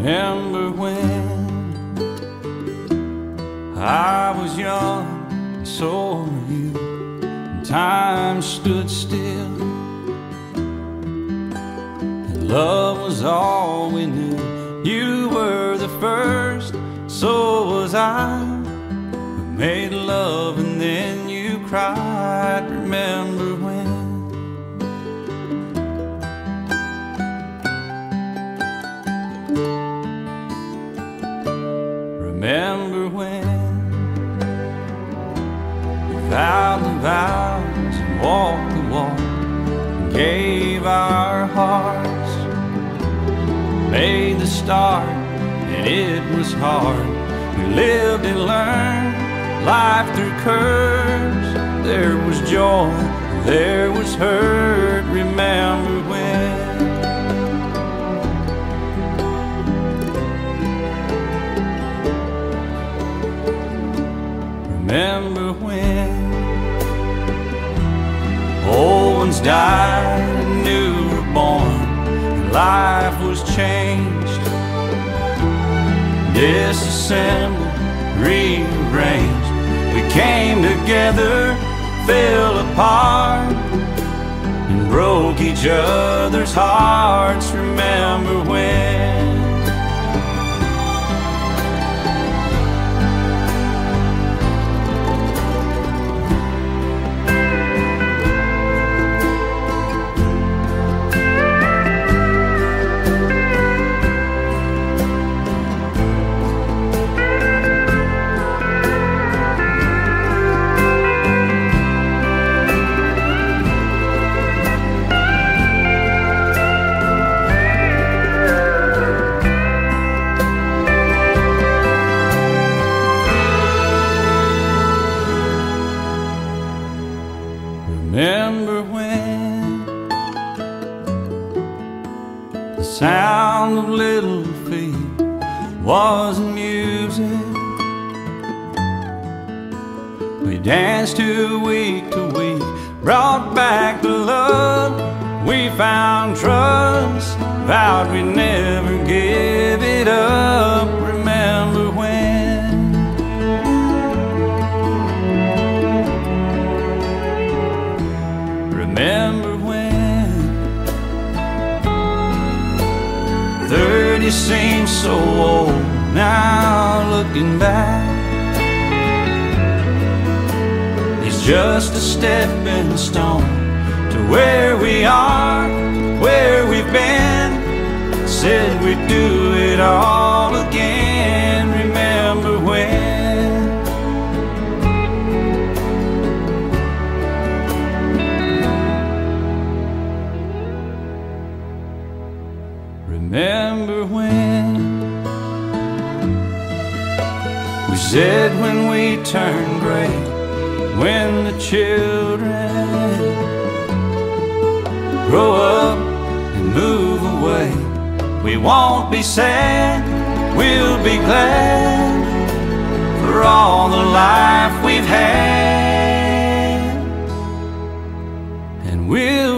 Remember when I was young and so were you, and time stood still, and love was all we knew. You were the first, so was I. We made love and then you cried. Remember when? Remember when we vowed the vows and walked the walk and gave our hearts, made the start, and it was hard. We lived and learned life through curves. There was joy, there was hurt. Remember when? Remember when old ones died and new were born, and life was changed, disassembled, rearranged. We came together, fell apart, and broke each other's hearts. Remember when? Remember when the sound of little feet wasn't music? We danced to week, brought back the love. We found trust, vowed we'd never give it up. Remember when? Remember when 30 seems so old now, looking back. It's just a stepping stone to where we are, where we've been. Said we'd do it all again. Remember when? Remember when we said when we turn gray, when the children grow up and move away, we won't be sad, we'll be glad for all the life we've had, and we'll